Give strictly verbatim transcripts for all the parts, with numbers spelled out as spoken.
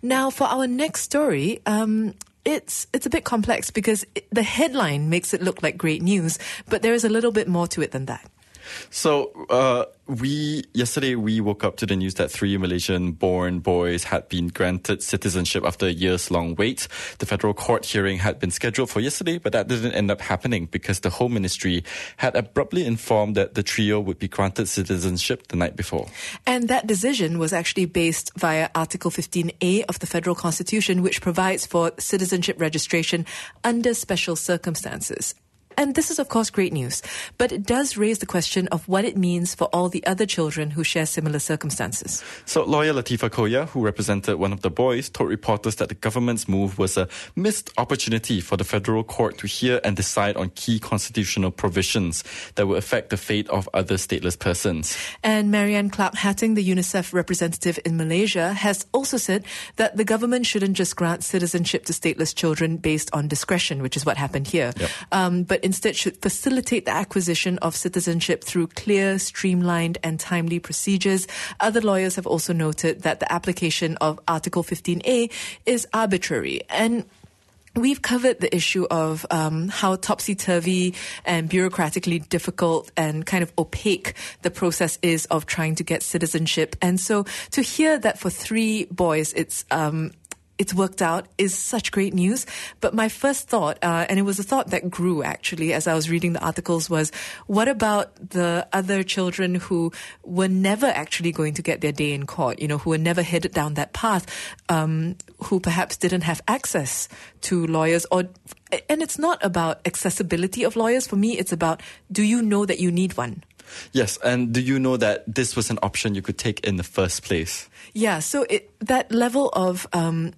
Now, for our next story, um, it's it's a bit complex because it, the headline makes it look like great news, but there is a little bit more to it than that. So, uh, we, yesterday we woke up to the news that three Malaysian-born boys had been granted citizenship after a years-long wait. The federal court hearing had been scheduled for yesterday, but that didn't end up happening because the Home Ministry had abruptly informed that the trio would be granted citizenship the night before. And that decision was actually based via Article fifteen A of the Federal Constitution, which provides for citizenship registration under special circumstances. And this is, of course, great news, but it does raise the question of what it means for all the other children who share similar circumstances. So lawyer Latifah Koya, who represented one of the boys, told reporters that the government's move was a missed opportunity for the federal court to hear and decide on key constitutional provisions that will affect the fate of other stateless persons. And Marianne Clark-Hatting, the UNICEF representative in Malaysia, has also said that the government shouldn't just grant citizenship to stateless children based on discretion, which is what happened here. Yep. Um, but instead should facilitate the acquisition of citizenship through clear, streamlined and timely procedures. Other lawyers have also noted that the application of Article fifteen A is arbitrary. And we've covered the issue of um, how topsy-turvy and bureaucratically difficult and kind of opaque the process is of trying to get citizenship. And so to hear that for three boys, it's um, it's worked out is such great news. But my first thought, uh, and it was a thought that grew actually as I was reading the articles, was what about the other children who were never actually going to get their day in court, you know, who were never headed down that path, um, who perhaps didn't have access to lawyers or and it's not about accessibility of lawyers. For me, it's about, do you know that you need one? Yes, and do you know that this was an option you could take in the first place? Yeah, so it, that level of um,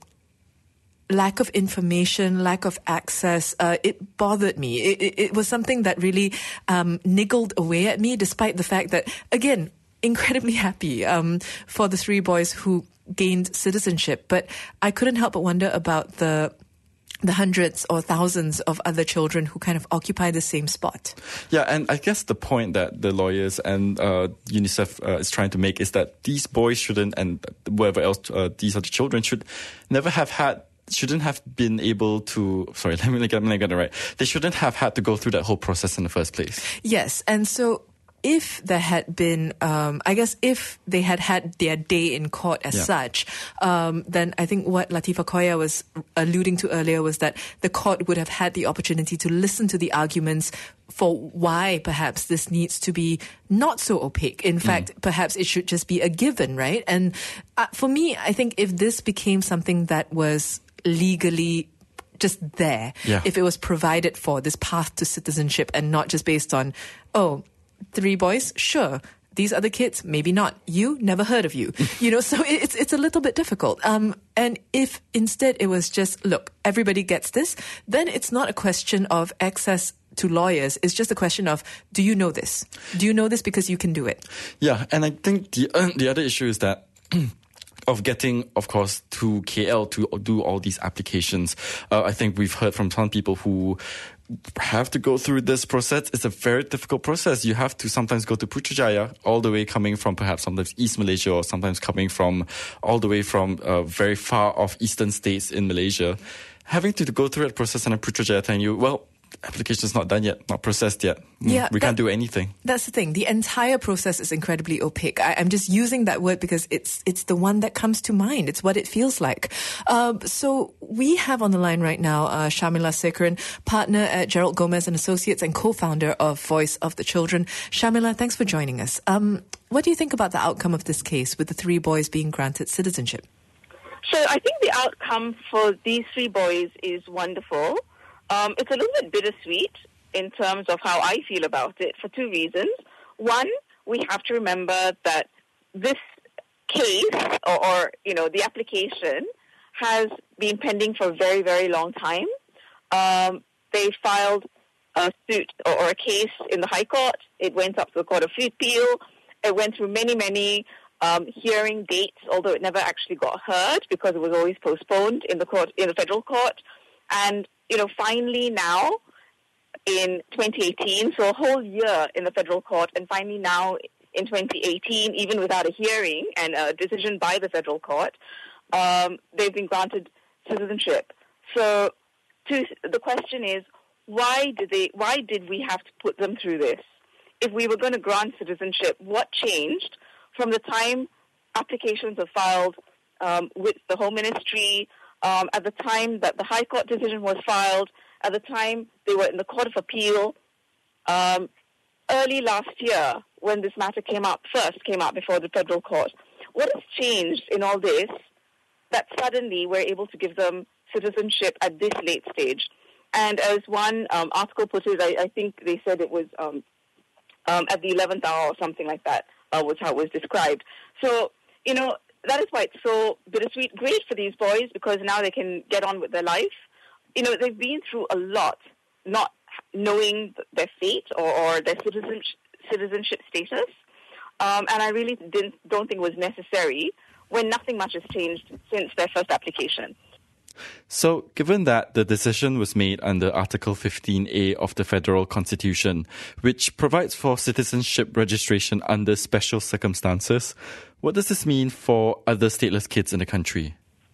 lack of information, lack of access, uh, it bothered me. It, it, it was something that really um, niggled away at me, despite the fact that, again, incredibly happy um, for the three boys who gained citizenship. But I couldn't help but wonder about the the hundreds or thousands of other children who kind of occupy the same spot. Yeah, and I guess the point that the lawyers and uh, UNICEF uh, is trying to make is that these boys shouldn't, and whoever else, uh, these other children should never have had shouldn't have been able to, sorry, let me get, let me get it right. They shouldn't have had to go through that whole process in the first place. Yes, and so if there had been, um, I guess if they had had their day in court as yeah. such, um, then I think what Latifah Koya was alluding to earlier was that the court would have had the opportunity to listen to the arguments for why perhaps this needs to be not so opaque. In fact, mm. perhaps it should just be a given, right? And uh, for me, I think if this became something that was legally just there, yeah. if it was provided for, this path to citizenship, and not just based on, oh, three boys, sure. These other kids, maybe not. You, never heard of you. You know, so it's it's a little bit difficult. Um, and if instead it was just, look, everybody gets this, then it's not a question of access to lawyers. It's just a question of, do you know this? Do you know this because you can do it? Yeah, and I think the uh, the other issue is that of getting, of course, to K L to do all these applications. Uh, I think we've heard from some people who have to go through this process. It's a very difficult process. You have to sometimes go to Putrajaya, all the way coming from perhaps sometimes East Malaysia, or sometimes coming from all the way from uh, very far off eastern states in Malaysia. Having to go through that process and a Putrajaya telling you, well, application's not done yet, not processed yet. Yeah, we that, can't do anything. That's the thing. The entire process is incredibly opaque. I, I'm just using that word because it's it's the one that comes to mind. It's what it feels like. Uh, so we have on the line right now uh, Shamila Sekaran, partner at Gerald Gomez and Associates and co-founder of Voice of the Children. Shamila, thanks for joining us. Um, what do you think about the outcome of this case with the three boys being granted citizenship? So I think the outcome for these three boys is wonderful. Um, it's a little bit bittersweet in terms of how I feel about it for two reasons. One, we have to remember that this case or, or you know, the application has been pending for a very, very long time. Um, they filed a suit or, or a case in the High Court. It went up to the Court of Appeal. It went through many, many um, hearing dates, although it never actually got heard because it was always postponed in the court, in the federal court. And you know, finally now in twenty eighteen, so a whole year in the federal court, and finally now in twenty eighteen, even without a hearing and a decision by the federal court, um, they've been granted citizenship. So to, the question is, why did they? Why did we have to put them through this? If we were going to grant citizenship, what changed from the time applications are filed um, with the Home Ministry, um, at the time that the High Court decision was filed, at the time they were in the Court of Appeal, um, early last year when this matter came up, first came up before the Federal Court? What has changed in all this that suddenly we're able to give them citizenship at this late stage? And as one um, article put it, I, I think they said it was um, um, at the eleventh hour or something like that, uh, was how it was described. So, you know, that is why it's so bittersweet. Great for these boys because now they can get on with their life. You know, they've been through a lot, not knowing their fate or, or their citizenship, citizenship status. Um, and I really didn't, don't think it was necessary when nothing much has changed since their first application. So, given that the decision was made under Article fifteen A of the Federal Constitution, which provides for citizenship registration under special circumstances, what does this mean for other stateless kids in the country?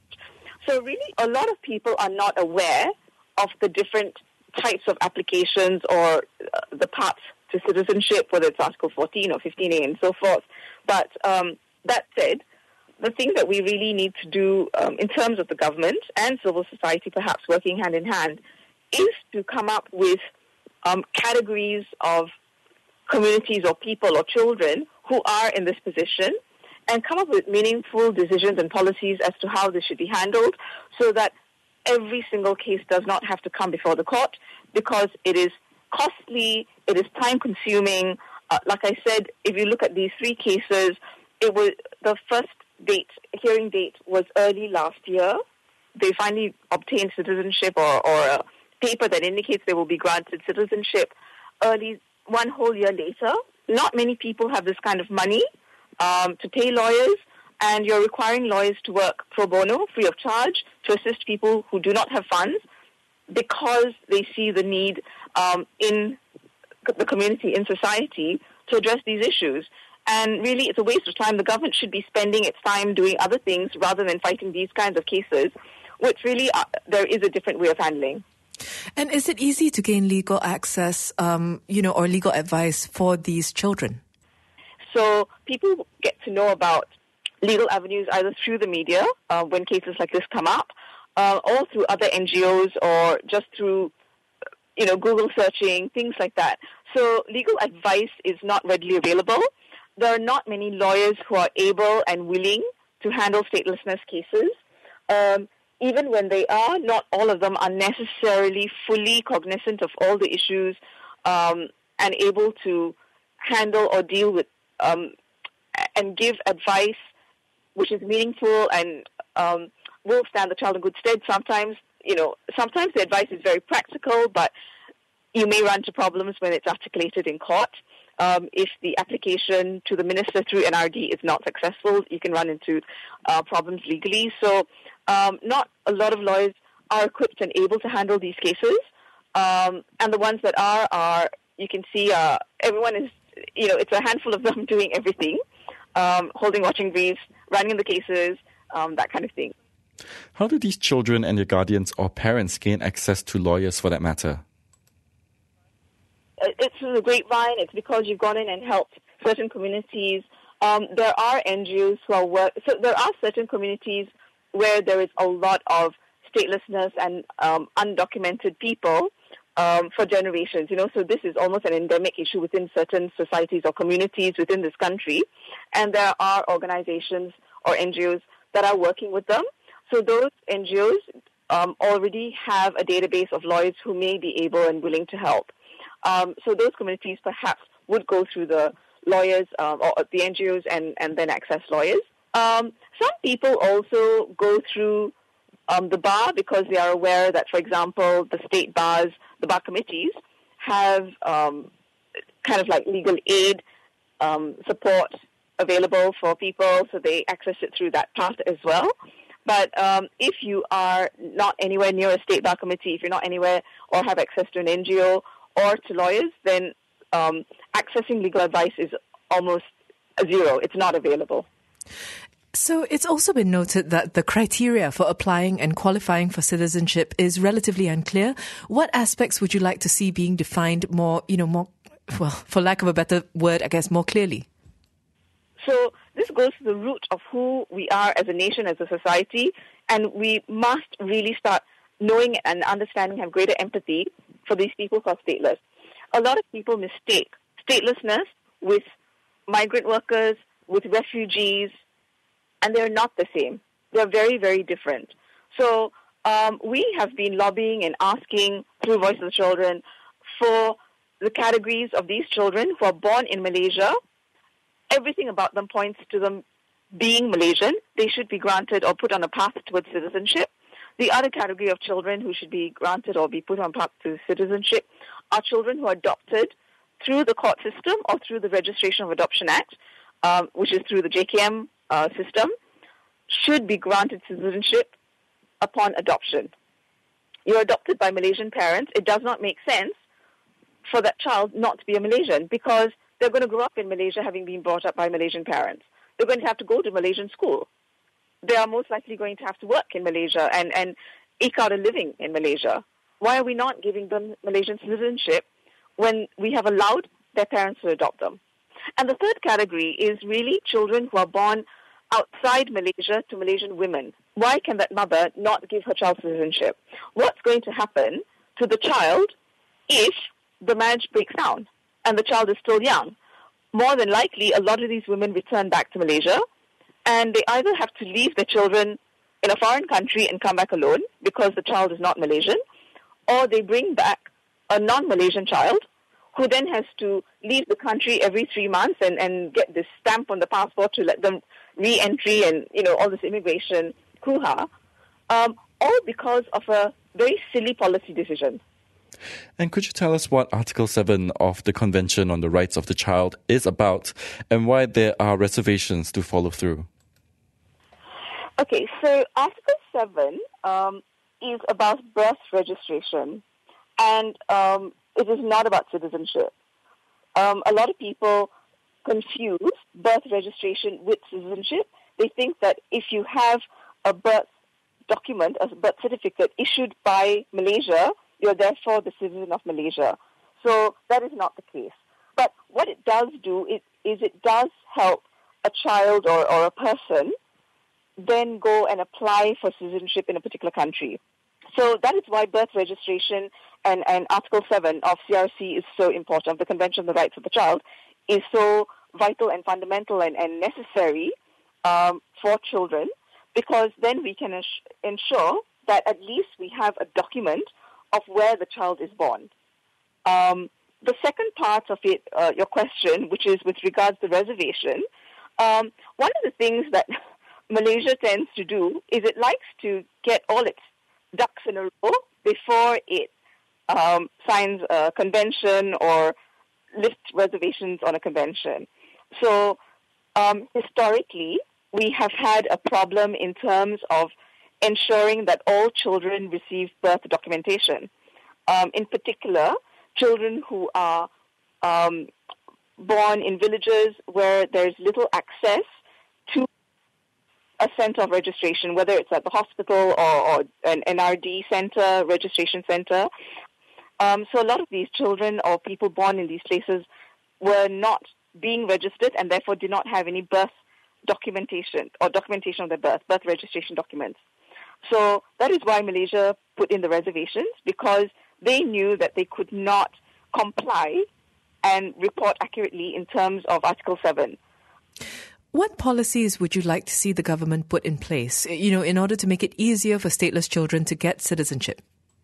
So really, a lot of people are not aware of the different types of applications or uh, the paths to citizenship, whether it's Article fourteen or fifteen A and so forth. But um, that said, the thing that we really need to do um, in terms of the government and civil society perhaps working hand in hand is to come up with um, categories of communities or people or children who are in this position and come up with meaningful decisions and policies as to how this should be handled so that every single case does not have to come before the court because it is costly, it is time-consuming. Uh, like I said, if you look at these three cases, it was the first date, hearing date was early last year. They finally obtained citizenship or, or a paper that indicates they will be granted citizenship early, one whole year later. Not many people have this kind of money um, to pay lawyers, and you're requiring lawyers to work pro bono, free of charge, to assist people who do not have funds because they see the need um, in the community, in society, to address these issues. And really, it's a waste of time. The government should be spending its time doing other things rather than fighting these kinds of cases, which really uh, there is a different way of handling. And is it easy to gain legal access, um, you know, or legal advice for these children? So people get to know about legal avenues either through the media, uh, when cases like this come up, uh, or through other N G Os or just through, you know, Google searching, things like that. So legal advice is not readily available. There are not many lawyers who are able and willing to handle statelessness cases. Um, even when they are, not all of them are necessarily fully cognizant of all the issues um, and able to handle or deal with um, and give advice which is meaningful and um, will stand the child in good stead. Sometimes, you know, sometimes the advice is very practical, but you may run into problems when it's articulated in court. Um, if the application to the minister through N R D is not successful, you can run into uh, problems legally. So um, not a lot of lawyers are equipped and able to handle these cases. Um, and the ones that are, are you can see uh, everyone is, you know, it's a handful of them doing everything, um, holding watching briefs, running the cases, um, that kind of thing. How do these children and their guardians or parents gain access to lawyers for that matter? It's through the grapevine. It's because you've gone in and helped certain communities. Um, there are N G Os who are work. So there are certain communities where there is a lot of statelessness and um, undocumented people um, for generations. You know, so this is almost an endemic issue within certain societies or communities within this country. And there are organizations or N G Os that are working with them. So those N G Os um, already have a database of lawyers who may be able and willing to help. Um, so those communities perhaps would go through the lawyers um, or the N G Os and, and then access lawyers. Um, some people also go through um, the bar because they are aware that, for example, the state bars, the bar committees, have um, kind of like legal aid um, support available for people, so they access it through that path as well. But um, if you are not anywhere near a state bar committee, if you're not anywhere or have access to an N G O, or to lawyers, then um, accessing legal advice is almost a zero. It's not available. So it's also been noted that the criteria for applying and qualifying for citizenship is relatively unclear. What aspects would you like to see being defined more, you know, more, well, for lack of a better word, I guess, more clearly? So this goes to the root of who we are as a nation, as a society, and we must really start knowing and understanding, have greater empathy for these people who are stateless. A lot of people mistake statelessness with migrant workers, with refugees, and they're not the same. They're very, very different. So um, we have been lobbying and asking through Voice of the Children for the categories of these children who are born in Malaysia. Everything about them points to them being Malaysian. They should be granted or put on a path towards citizenship. The other category of children who should be granted or be put on path to citizenship are children who are adopted through the court system or through the Registration of Adoption Act, um, which is through the J K M uh, system, should be granted citizenship upon adoption. You're adopted by Malaysian parents. It does not make sense for that child not to be a Malaysian because they're going to grow up in Malaysia having been brought up by Malaysian parents. They're going to have to go to Malaysian school. They are most likely going to have to work in Malaysia and, and eke out a living in Malaysia. Why are we not giving them Malaysian citizenship when we have allowed their parents to adopt them? And the third category is really children who are born outside Malaysia to Malaysian women. Why can that mother not give her child citizenship? What's going to happen to the child if the marriage breaks down and the child is still young? More than likely, a lot of these women return back to Malaysia, and they either have to leave their children in a foreign country and come back alone because the child is not Malaysian, or they bring back a non-Malaysian child who then has to leave the country every three months and, and get this stamp on the passport to let them re-entry and, you know, all this immigration hoo-ha, um, all because of a very silly policy decision. And could you tell us what Article seven of the Convention on the Rights of the Child is about and why there are reservations to follow through? Okay, so Article seven um, is about birth registration, and um, it is not about citizenship. Um, a lot of people confuse birth registration with citizenship. They think that if you have a birth document, a birth certificate issued by Malaysia, you're therefore the citizen of Malaysia. So that is not the case. But what it does do is, is it does help a child or, or a person then go and apply for citizenship in a particular country. So that is why birth registration and, and Article seven of C R C is so important, the Convention on the Rights of the Child, is so vital and fundamental and, and necessary um, for children, because then we can ins- ensure that at least we have a document of where the child is born. Um, the second part of it, uh, your question, which is with regards to reservation, um, one of the things that Malaysia tends to do is it likes to get all its ducks in a row before it um, signs a convention or lifts reservations on a convention. So um, historically, we have had a problem in terms of ensuring that all children receive birth documentation. Um, in particular, children who are um, born in villages where there's little access to a center of registration, whether it's at the hospital or, or an N R D center, registration center. Um, so a lot of these children or people born in these places were not being registered and therefore did not have any birth documentation or documentation of their birth, birth registration documents. So that is why Malaysia put in the reservations, because they knew that they could not comply and report accurately in terms of Article seven. What policies would you like to see the government put in place, you know, in order to make it easier for stateless children to get citizenship?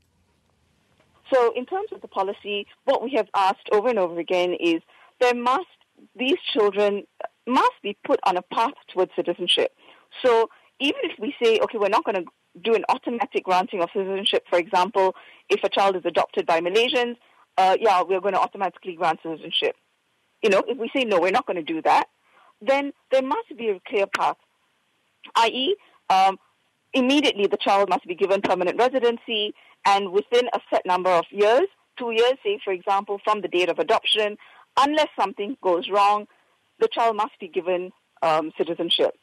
So in terms of the policy, what we have asked over and over again is there must, these children must be put on a path towards citizenship. So even if we say, okay, we're not going to do an automatic granting of citizenship, for example, if a child is adopted by Malaysians, uh, yeah, we're going to automatically grant citizenship. You know, if we say, no, we're not going to do that, then there must be a clear path, that is, um, immediately the child must be given permanent residency, and within a set number of years, two years, say, for example, from the date of adoption, unless something goes wrong, the child must be given um, citizenship.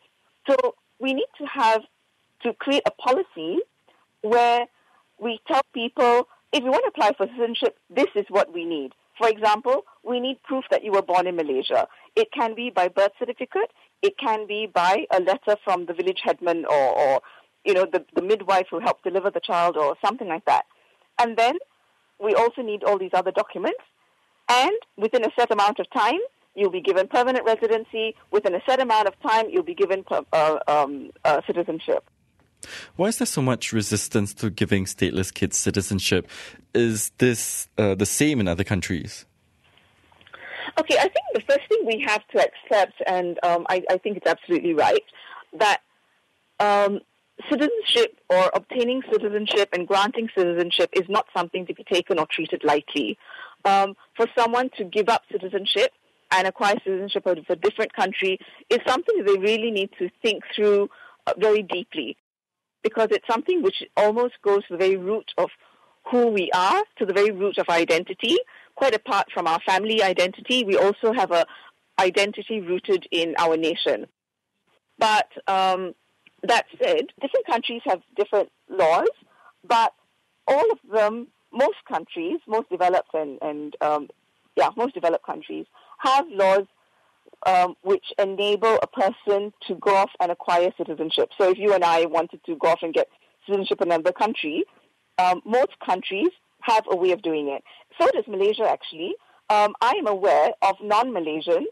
So we need to have to create a policy where we tell people, if you want to apply for citizenship, this is what we need. For example, we need proof that you were born in Malaysia. It can be by birth certificate. It can be by a letter from the village headman or, or you know, the, the midwife who helped deliver the child or something like that. And then we also need all these other documents. And within a set amount of time, you'll be given permanent residency. Within a set amount of time, you'll be given uh, um, uh, citizenship. Why is there so much resistance to giving stateless kids citizenship? Is this uh, the same in other countries? Okay, I think the first thing we have to accept, and um, I, I think it's absolutely right, that um, citizenship or obtaining citizenship and granting citizenship is not something to be taken or treated lightly. Um, for someone to give up citizenship and acquire citizenship of a different country is something that they really need to think through uh, very deeply, because it's something which almost goes to the very root of who we are, to the very root of our identity. Quite apart from our family identity, we also have a identity rooted in our nation. But um, that said, different countries have different laws, but all of them, most countries, most developed and, and um, yeah, most developed countries have laws Um, which enable a person to go off and acquire citizenship. So if you and I wanted to go off and get citizenship in another country, um, most countries have a way of doing it. So does Malaysia, actually. Um, I am aware of non-Malaysians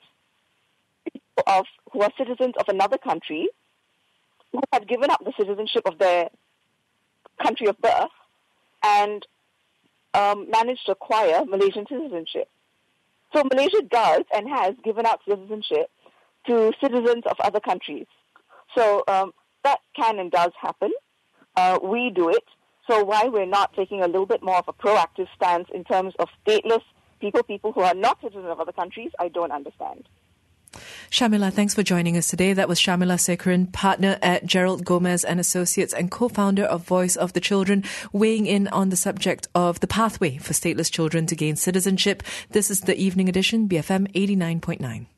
of who are citizens of another country who have given up the citizenship of their country of birth and um, managed to acquire Malaysian citizenship. So Malaysia does and has given out citizenship to citizens of other countries. So um, that can and does happen. Uh, we do it. So why we're not taking a little bit more of a proactive stance in terms of stateless people, people who are not citizens of other countries, I don't understand. Shamila, thanks for joining us today. That was Shamila Sekaran, partner at Gerald Gomez and Associates and co-founder of Voice of the Children, weighing in on the subject of the pathway for stateless children to gain citizenship. This is the Evening Edition, B F M eighty-nine point nine.